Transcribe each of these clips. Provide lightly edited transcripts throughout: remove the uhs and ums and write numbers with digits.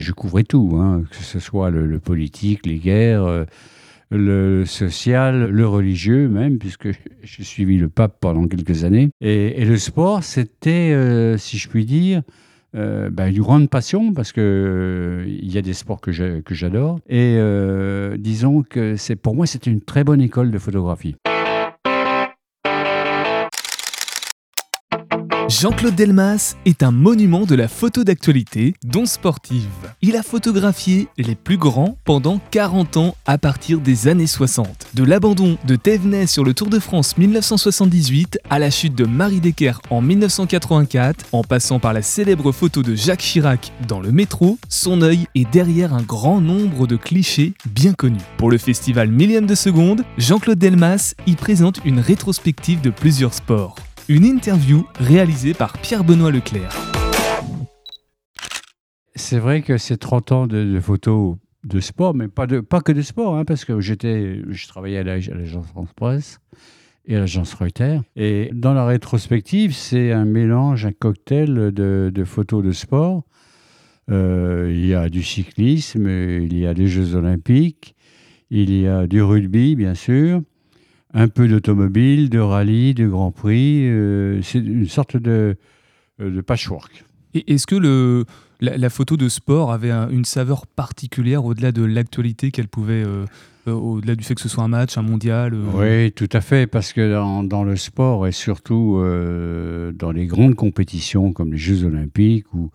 Je couvrais tout, hein, que ce soit le politique, les guerres, le social, le religieux même, puisque j'ai suivi le pape pendant quelques années. Et le sport, c'était, si je puis dire, une grande passion, parce que il y a des sports que j'adore. Et disons que pour moi, c'était une très bonne école de photographie. Jean-Claude Delmas est un monument de la photo d'actualité, dont sportive. Il a photographié les plus grands pendant 40 ans à partir des années 60. De l'abandon de Thévenet sur le Tour de France 1978 à la chute de Marie Decker en 1984, en passant par la célèbre photo de Jacques Chirac dans le métro, son œil est derrière un grand nombre de clichés bien connus. Pour le festival Millième de seconde, Jean-Claude Delmas y présente une rétrospective de plusieurs sports. Une interview réalisée par Pierre-Benoît Leclerc. C'est vrai que c'est 30 ans de photos de sport, mais pas que de sport, hein, parce que je travaillais à l'agence France Presse et à l'agence Reuters. Et dans la rétrospective, c'est un mélange, un cocktail de photos de sport. Il y a du cyclisme, il y a des Jeux Olympiques, il y a du rugby, bien sûr, un peu d'automobile, de rallye, de Grand Prix. C'est une sorte de patchwork. Et est-ce que la photo de sport avait une saveur particulière au-delà de l'actualité qu'elle pouvait, au-delà du fait que ce soit un match, un mondial Oui, tout à fait, parce que dans le sport et surtout dans les grandes compétitions comme les Jeux Olympiques, où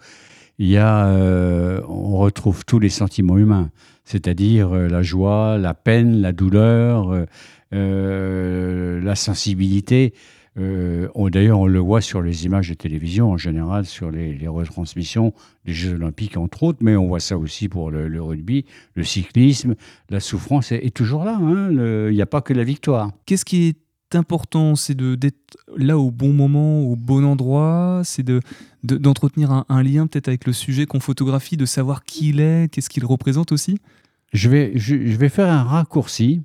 on retrouve tous les sentiments humains, c'est-à-dire la joie, la peine, la douleur, la sensibilité. D'ailleurs, on le voit sur les images de télévision, en général, sur les retransmissions des Jeux Olympiques, entre autres, mais on voit ça aussi pour le rugby, le cyclisme. La souffrance est toujours là, hein. Il n'y a pas que la victoire. Qu'est-ce qui est important? C'est d'être là au bon moment, au bon endroit, c'est d'entretenir un lien peut-être avec le sujet qu'on photographie, de savoir qui il est, qu'est-ce qu'il représente aussi? Je vais faire un raccourci.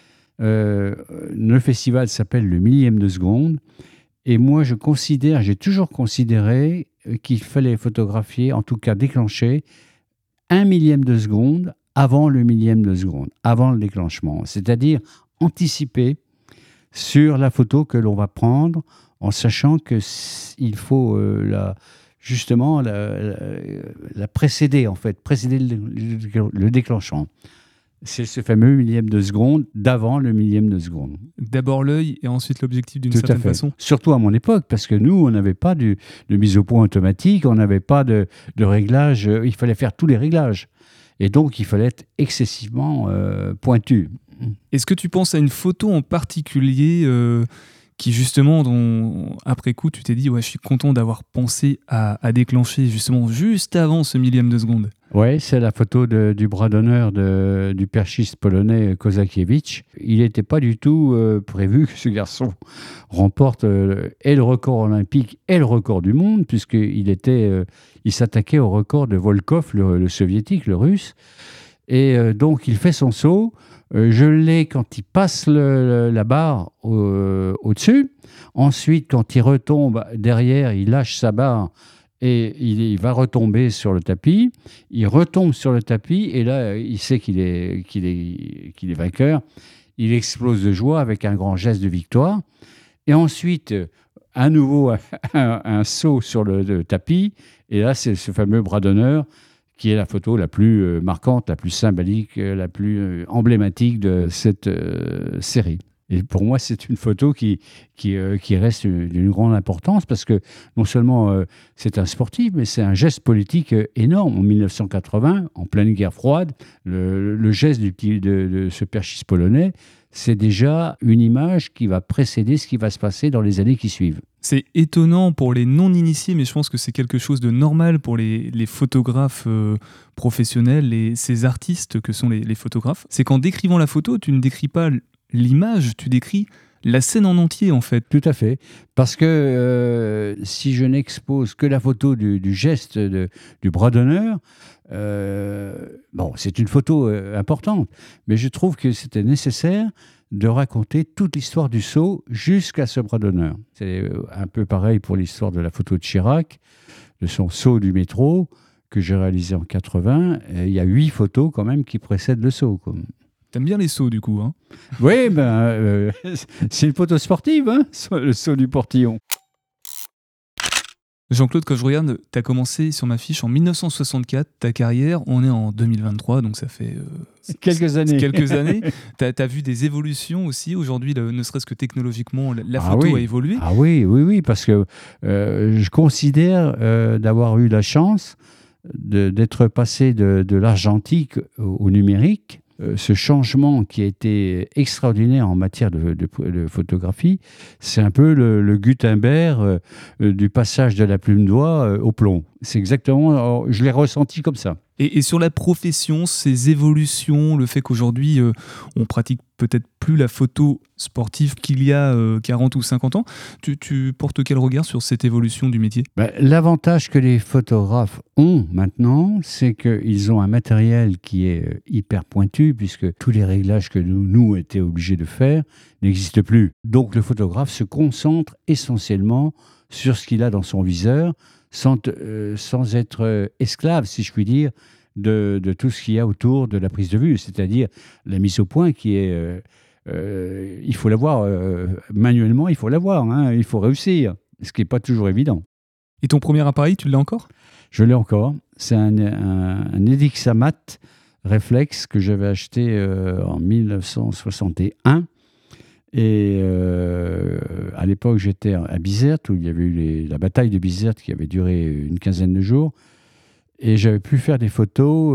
Le festival s'appelle le Millième de seconde, et moi j'ai toujours considéré qu'il fallait photographier, en tout cas déclencher, 1 millième de seconde avant le millième de seconde, avant le déclenchement, c'est-à-dire anticiper sur la photo que l'on va prendre, en sachant qu'il faut justement la précéder, en fait, précéder le déclenchement. C'est ce fameux millième de seconde d'avant le millième de seconde. D'abord l'œil et ensuite l'objectif d'une certaine façon. Surtout à mon époque, parce que nous, on n'avait pas de mise au point automatique, on n'avait pas de réglage, il fallait faire tous les réglages. Et donc, il fallait être excessivement pointu. Est-ce que tu penses à une photo en particulier qui justement, après coup, tu t'es dit ouais, je suis content d'avoir pensé à déclencher justement juste avant ce millième de seconde? Oui, c'est la photo du bras d'honneur du perchiste polonais Kozakiewicz. Il n'était pas du tout prévu que ce garçon remporte et le record olympique et le record du monde, puisqu'il il s'attaquait au record de Volkov, le soviétique, le russe. Et donc, il fait son saut. Je l'ai quand il passe la barre au-dessus. Ensuite, quand il retombe derrière, il lâche sa barre et il va retomber sur le tapis. Il retombe sur le tapis et là, il sait qu'il est vainqueur. Il explose de joie avec un grand geste de victoire. Et ensuite, à nouveau, un saut sur le tapis. Et là, c'est ce fameux bras d'honneur qui est la photo la plus marquante, la plus symbolique, la plus emblématique de cette série. Et pour moi, c'est une photo qui reste d'une grande importance, parce que non seulement c'est un sportif, mais c'est un geste politique énorme. En 1980, en pleine guerre froide, le geste de ce perchiste polonais, c'est déjà une image qui va précéder ce qui va se passer dans les années qui suivent. C'est étonnant pour les non-initiés, mais je pense que c'est quelque chose de normal pour les photographes professionnels, ces artistes que sont les photographes. C'est qu'en décrivant la photo, tu ne décris pas l'image, tu décris la scène en entier, en fait. Tout à fait. Parce que si je n'expose que la photo du geste du bras d'honneur, c'est une photo importante, mais je trouve que c'était nécessaire de raconter toute l'histoire du saut jusqu'à ce bras d'honneur. C'est un peu pareil pour l'histoire de la photo de Chirac, de son saut du métro, que j'ai réalisé en 80, il y a 8 photos quand même qui précèdent le saut, quoi. T'aimes bien les sauts du coup, hein? Oui, c'est une photo sportive, hein, le saut du portillon. Jean-Claude, quand je regarde, tu as commencé sur ma fiche en 1964, ta carrière, on est en 2023, donc ça fait quelques années. Tu as vu des évolutions aussi, aujourd'hui, ne serait-ce que technologiquement, la photo a évolué. Ah oui, parce que je considère d'avoir eu la chance d'être passé de l'argentique au numérique. Ce changement qui a été extraordinaire en matière de photographie, c'est un peu le Gutenberg du passage de la plume d'oie au plomb. C'est exactement, je l'ai ressenti comme ça. Et sur la profession, ces évolutions, le fait qu'aujourd'hui, on pratique peut-être plus la photo sportive qu'il y a 40 ou 50 ans, tu portes quel regard sur cette évolution du métier ? L'avantage que les photographes ont maintenant, c'est qu'ils ont un matériel qui est hyper pointu, puisque tous les réglages que nous étions obligés de faire n'existent plus. Donc le photographe se concentre essentiellement sur ce qu'il a dans son viseur, sans être esclave, si je puis dire, de tout ce qu'il y a autour de la prise de vue, c'est-à-dire la mise au point qui est... il faut l'avoir manuellement, il faut l'avoir, hein, il faut réussir, ce qui n'est pas toujours évident. Et ton premier appareil, tu l'as encore ? Je l'ai encore. C'est un Edixamat réflexe que j'avais acheté en 1961. Et à l'époque, j'étais à Bizerte, où il y avait eu la bataille de Bizerte qui avait duré une quinzaine de jours. Et j'avais pu faire des photos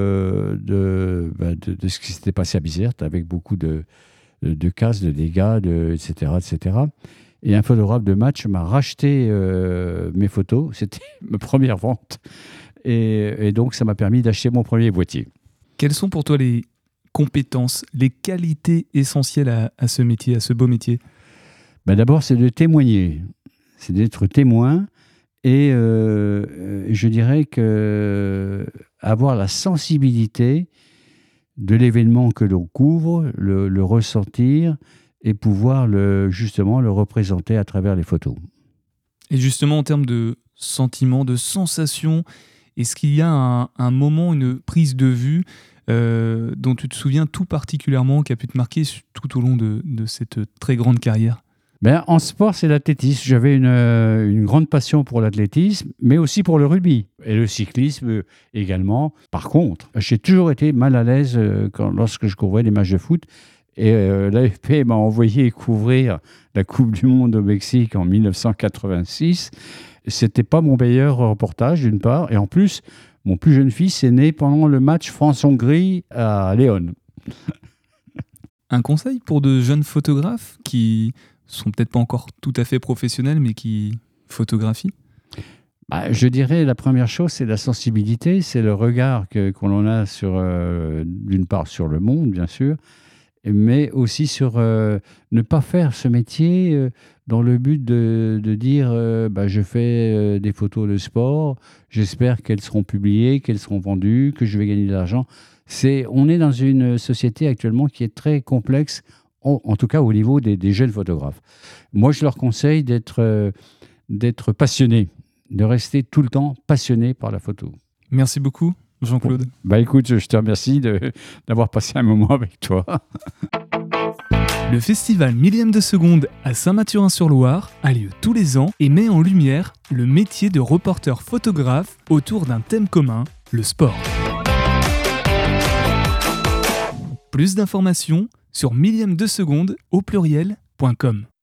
de ce qui s'était passé à Bizerte, avec beaucoup de casses, de dégâts, etc., etc. Et un photographe de match m'a racheté mes photos. C'était ma première vente. Et donc, ça m'a permis d'acheter mon premier boîtier. Quelles sont pour toi les compétences, les qualités essentielles à ce métier, à ce beau métier ? D'abord, c'est de témoigner. C'est d'être témoin. Et je dirais que avoir la sensibilité de l'événement que l'on couvre, le ressentir et pouvoir justement le représenter à travers les photos. Et justement, en termes de sentiments, de sensations, est-ce qu'il y a un moment, une prise de vue dont tu te souviens tout particulièrement, qui a pu te marquer tout au long de cette très grande carrière ? En sport, c'est l'athlétisme. J'avais une grande passion pour l'athlétisme, mais aussi pour le rugby et le cyclisme également. Par contre, j'ai toujours été mal à l'aise lorsque je couvrais des matchs de foot. Et l'AFP m'a envoyé couvrir la Coupe du Monde au Mexique en 1986. C'était pas mon meilleur reportage, d'une part. Et en plus, mon plus jeune fils est né pendant le match France-Hongrie à Léon. Un conseil pour de jeunes photographes qui sont peut-être pas encore tout à fait professionnels, mais qui photographient ? Je dirais la première chose, c'est la sensibilité, c'est le regard qu'on a d'une part sur le monde, bien sûr, mais aussi sur ne pas faire ce métier dans le but de dire je fais des photos de sport, j'espère qu'elles seront publiées, qu'elles seront vendues, que je vais gagner de l'argent. On est dans une société actuellement qui est très complexe, en tout cas au niveau des jeunes photographes. Moi, je leur conseille d'être passionnés, de rester tout le temps passionnés par la photo. Merci beaucoup, Jean-Claude. Écoute, je te remercie d'avoir passé un moment avec toi. Le festival Millième de Seconde à Saint-Mathurin-sur-Loire a lieu tous les ans et met en lumière le métier de reporter photographe autour d'un thème commun, le sport. Plus d'informations sur millième de seconde au pluriel.com.